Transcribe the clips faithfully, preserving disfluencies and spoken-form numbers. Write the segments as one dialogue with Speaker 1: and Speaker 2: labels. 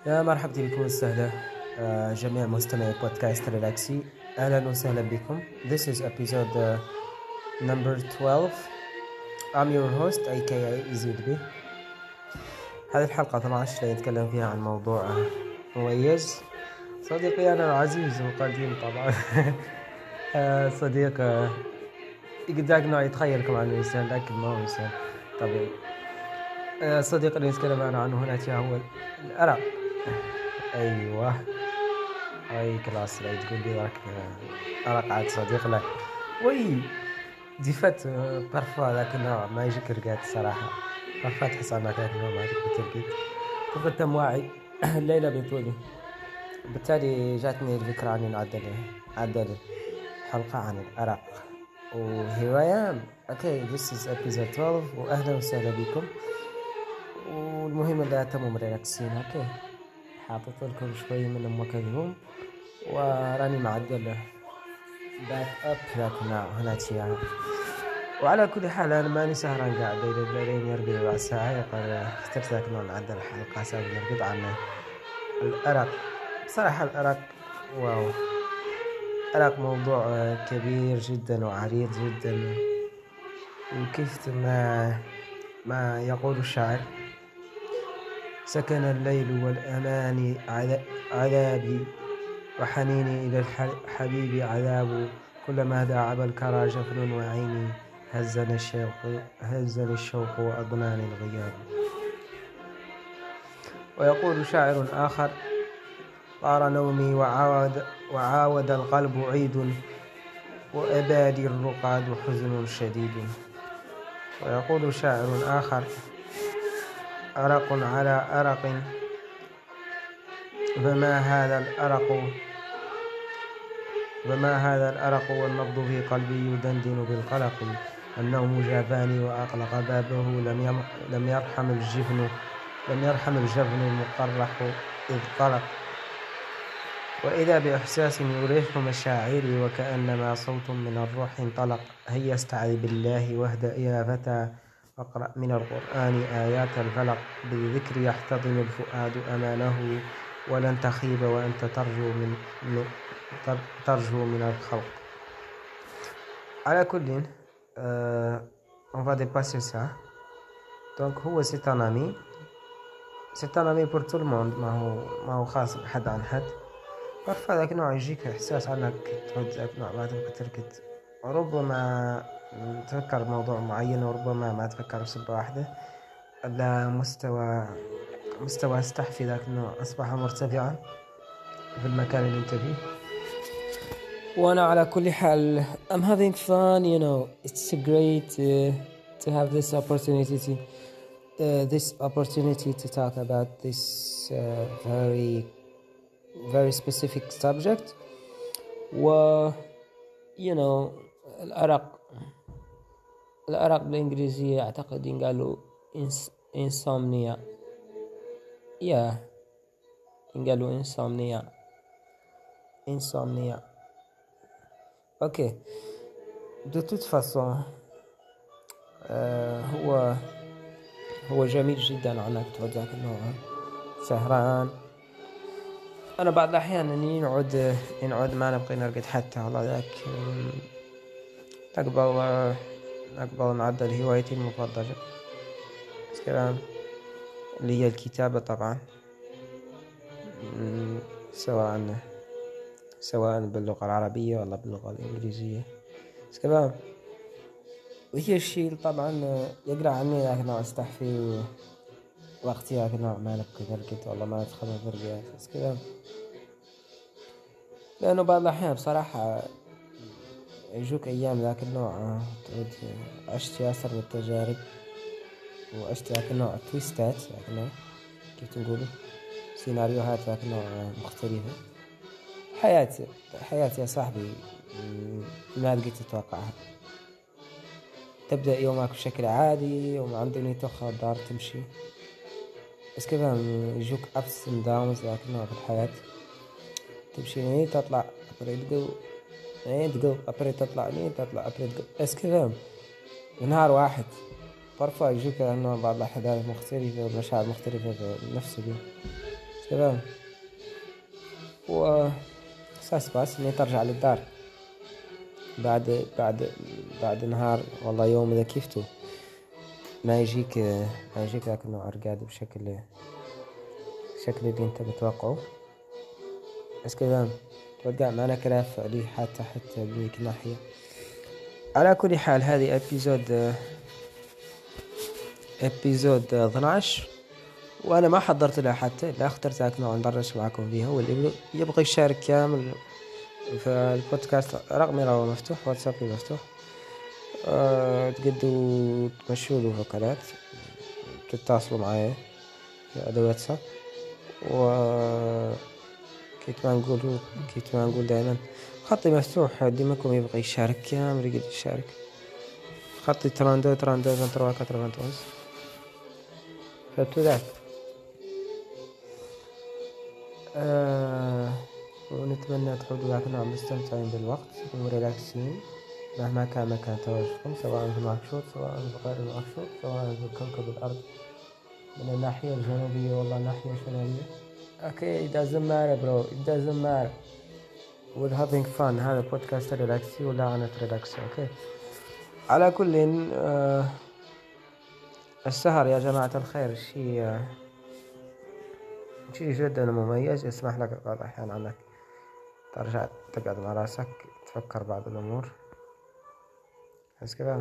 Speaker 1: يا مرحبا بكم وسهلا آه، جميع مستمعي بودكاست ريلاكسي. أهلا وسهلا بكم. This is episode uh, number twelve. I'm your host aka إيزيدبي. هذه الحلقة اثنا عشر اللي نتكلم فيها عن موضوع مميز. صديقي أنا العزيز وقديم طبعا آه، صديق آه، يقدر نوع يتخيلكم عن الإنسان لكن ما هو إنسان طبيعي. آه، الصديق اللي نتكلم عنه هنا هو الأرق. أيوة اي كلاس لا تقول لي راك راك عاد صديق لك وي ديفات بارفا ذاك النوع ما يجيك رقات الصراحه. بارفا تحس انك ذاك النوع ما عندك ترقيت كنت واعي الليله بطولي. بالتالي جاتني الفكره اني نعدل نعدل حلقه عن الارق. و here I am. okay this is episode twelve واهلا وسهلا بكم. والمهم لا تمام ريلاكسين. اوكي حاطط لكم شويه من ام كلثوم وراني معدل باك اب لكن هنا تشيها. وعلى كل حال انا ماني سهران قاعد لين يرقد ربع ساعه. يقول اخترت ذاك النوع نعدل الحلقه ساوي نرقد عن الارق. بصراحه الارق واو الارق موضوع كبير جدا وعريض جدا. وكيف ما ما يقول الشاعر سكن الليل والأماني عذابي وحنيني إلى الحبيب عذاب كلما داعب الكرى جفن وعيني هزني الشوق هزني الشوق وأضناني الغياب. ويقول شاعر آخر طار نومي وعاود, وعاود القلب عيد وأبادي الرقاد حزن شديد. ويقول شاعر آخر أرق على أرق فما هذا الأرق وما هذا الأرق والنبض في قلبي يدندن بالقلق. النوم جافاني وأغلق بابه لم لم يرحم الجفن لم يرحم الجفن المقرح إذ قلق. وإذا بإحساس يريح مشاعري وكأنما صوت من الروح انطلق. هيا استعذ بالله واهدأ يا فتى واقرأ من القرآن آيات الفلق. بالذكر يحتضن الفؤاد أمانه ولن تخيب وأنت ترجو من, من ترجو من الخلق. على كل euh, on va dépasser ça. donc هو c'est un ami c'est un ami pour tout le monde. ما هو ما هو خاص بحد عن حد. عرف هذاك نوع يجيك إحساس عنك تود ذاك نوع ما تبقى تركض. ربما تفكر موضوع معين وربما ما تفكر بسبة واحدة. على مستوى مستوى استحفي ذاك النوع أصبح مرتفعا في المكان اللي انت فيه. وأنا على كل حال I'm having fun, you know. It's great uh, to have this opportunity to, uh, this opportunity to talk about this uh, very very specific subject. و you know الأرق الأرق بالإنجليزية أعتقد ينقالوا insomnia. yeah ينقالوا insomnia insomnia اوكي de toute façon آه هو هو جميل جدا عنك تقعد ذاك النوع سهران. انا بعض الاحيان اني نعود نعود ما نبقى نرقد حتى والله ذاك نقبل نقبل نعدل هوايتي المفضلة كلام اللي هي الكتابة طبعا. سواء سواء باللغة العربية ولا باللغة الإنجليزية كلام. وهي الشيء طبعا يقرأ عني ذاك النوع استحفي وقتي ذاك النوع ما نبقى نرقد والله ما نتخلى نرقد كلام. لأنه بعض الأحيان بصراحة يجوك أيام ذاك النوع تعود عشت ياسر بالتجارب وعشت ذاك النوع تويستات ذاك النوع كيف تنقوله سيناريوهات ذاك النوع مختلفة. حياتي حياتي يا صاحبي ما لقيت تتوقعها. تبدأ يومك بشكل عادي وما عندني تخرج دار تمشي بس كذا يجوك ups and downs ذاك النوع في الحياة. تمشي ني تطلع أبريد جو ني تقو أبريد تطلع ني تطلع أبريد جو بس كذا نهار واحد. برفع يجوك أنه بعض الأحداث مختلفة ومشاعر مختلفة في نفس اليوم تمام. و اساس باس اني ترجع للدار بعد بعد بعد نهار والله يوم اذا كيفتو ما يجيك ما يجيك ذاك النوع رقاد بشكل بشكل اللي انت بتوقعه. بس كذا توقع معنا كلام فعلي حتى حتى بذيك الناحية. على كل حال هذه ابيزود ابيزود اثناشر وانا ما حضرت لها حتى لا اخترت ذاك النوع ندرس معكم فيها. واللي يبغى يشارك كامل في البودكاست رقمي راهو مفتوح، واتسابي مفتوح. أه تقدروا تمشوا له وكالات تتصلوا معايا على واتساب. و كيف ما نقول كيف ما نقول دائما خطي مفتوح. اللي منكم يبغى يشارك كامل يقدر يشارك. خطي تراندو تراندو فانتروا كتر فانتوز فهمتوا ذاك. أه ونتمنى تعودوا ذاك النوع مستمتعين بالوقت وريلاكسين مهما كان مكان تواجدكم، سواء في نواكشوط سواء في غير نواكشوط سواء في كوكب الأرض من الناحية الجنوبية والله الناحية الشمالية. Okay, it doesn't matter bro, it doesn't matter. We're having fun. هذا بودكاست ريلاكسي ولا عنة ريلاكسي. اوكي. على كل آه السهر يا جماعة الخير شيء آه شيء جدا مميز. يسمح لك بعض الأحيان عنك ترجع تقعد مع راسك تفكر بعض الأمور. بس كذا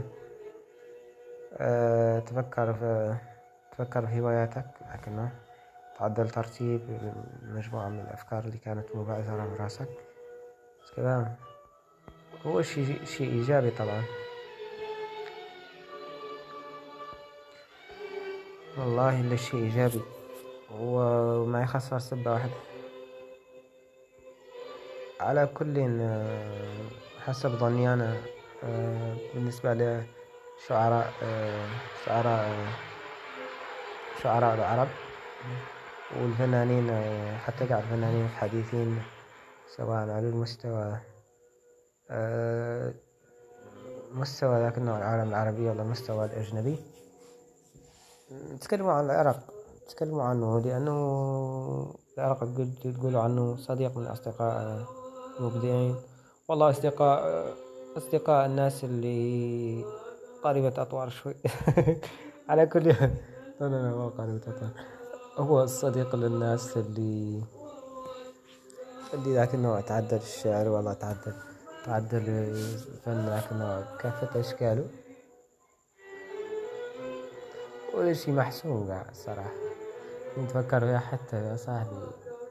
Speaker 1: أه تفكر في تفكر في هواياتك، لكنه تعدل ترتيب مجموعة من الأفكار اللي كانت مبعثرة في راسك. بس كذا هو شيء شيء إيجابي طبعا. والله إلا شيء إيجابي وما يخسر سبة واحدة. على كل حسب ظني أنا بالنسبة لشعراء شعراء شعراء العرب والفنانين حتى قاعد الفنانين الحديثين سواء على المستوى مستوى ذاك النوع العالم العربي ولا مستوى الأجنبي تكلموا عن العراق تكلموا عنه، لأنه العراق تقولوا عنه صديق من الأصدقاء المبدعين. والله أصدقاء أصدقاء الناس اللي قريبة أطوار شوي على كل لا لا لا ما قريبة أطوار، هو الصديق للناس اللي اللي ذاك النوع تعدل الشعر والله تعدل تعدل الفن ذاك النوع كافة أشكاله. ولا شيء محسوم قاعد الصراحة نتفكر فيها حتى يا صاحبي.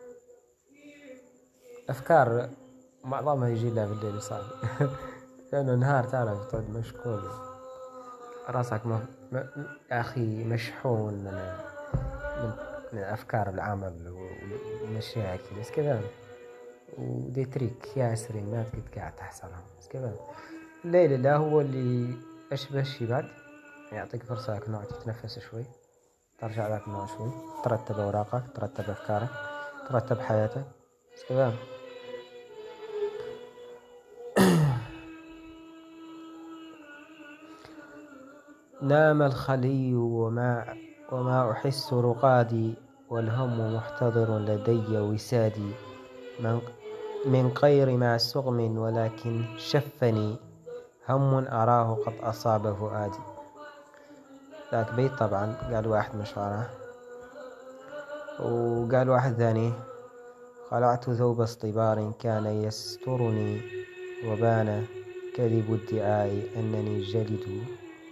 Speaker 1: أفكار معظمها يجي لها بالليل صاحبي لأنه نهار تعرف تقعد مشغول راسك م... م... يا أخي مشحون من من, من أفكار العمل والمشاكل بس كذا ودي تريك ياسرين ما تقد قاعد تحصلهم. بس كذا الليل لا هو اللي أشبه شي بعد يعطيك فرصة ذاك النوع تتنفس شوي ترجع ذاك النوع شوي ترتب أوراقك ترتب أفكارك ترتب حياتك. بس كذا نام الخلي وما وما أحس رقادي والهم محتضر لدي وسادي من من غير ما سقم ولكن شفني هم أراه قد أصاب فؤادي. ذاك بيت طبعا قال واحد مشغله وقال واحد ثاني خلعت ثوب اصطبار كان يسترني وبان كذب ادعاء أنني جلد.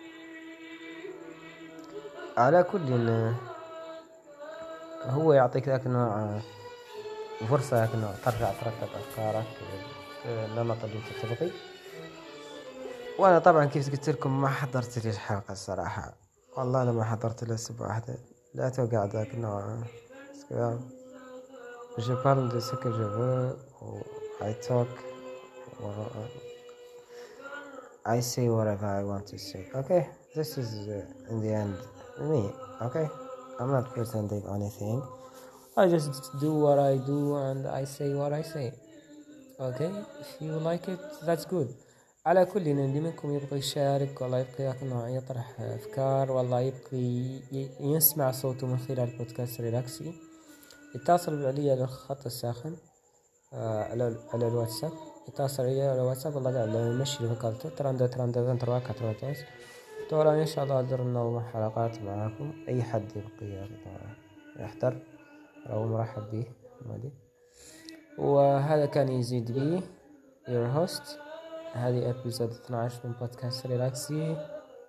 Speaker 1: على كل هو يعطيك ذاك النوع فرصة ذاك النوع ترجع ترتب أفكارك النمط اللي تتبقي. وأنا طبعا كيف قلت لكم ما حضرت لي الحلقة الصراحة والله أنا ما حضرت لها سبعة واحدة لا توقع ذاك النوع. Je parle de ce que je veux I talk I say whatever I want to say. Okay, this is uh, in the end me. Okay, I'm not pretending anything. I just do what I do and I say what I say. Okay, if you like it that's good. على كل اللي منكم يبغى يشارك والله يبقى ياكل يطرح أفكار والله يبقى يسمع صوته من خلال بودكاست ريلاكسي اتصل علي على الخط الساخن على على الواتساب. اتصل علي على الواتساب والله على المشي فكرت ترند ترند ترند كترات ترى إن شاء الله درنا حلقات معاكم. أي حد يبقي يحضر أو مرحب به مالي. وهذا كان يزيد بي your host. هذه ابيزود اثنا عشر من بودكاست ريلاكسي.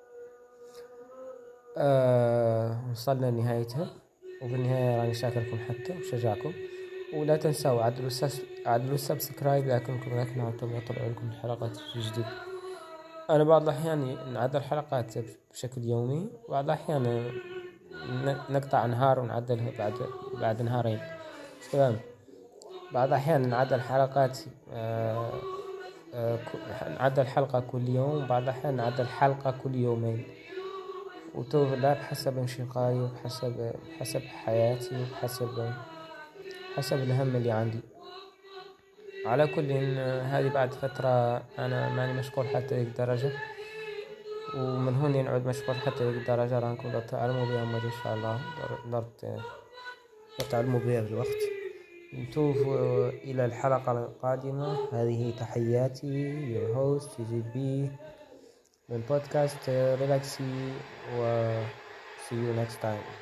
Speaker 1: أه وصلنا لنهايتها، وفي النهاية راني شاكركم حتى وشجعكم. ولا تنسوا عدلوا عدلوا سبسكرايب لكنكم لا تنعتم يطلع لكم الحلقات الجديدة. أنا بعض الأحيان نعدل حلقات بشكل يومي، وبعض الأحيان نقطع نهار ونعدلها بعد بعد نهارين. تمام. بعض الأحيان نعدل حلقات آه آه نعدل حلقة كل يوم، وبعض الأحيان نعدل حلقة كل يومين، وتوفى بحسب انشغالي وبحسب بحسب حياتي وبحسب حسب الهم اللي عندي. على كل إن هذه بعد فترة أنا ماني مشغول حتى ذيك الدرجة، ومن هون نعود مشغول حتى ذيك الدرجة. رانكم تعلموا بها أمر إن شاء الله درت تعلموا بها بالوقت. نشوفوا إلى الحلقة القادمة. هذه تحياتي your host يزيد بي من بودكاست ريلاكسي، و see you next time.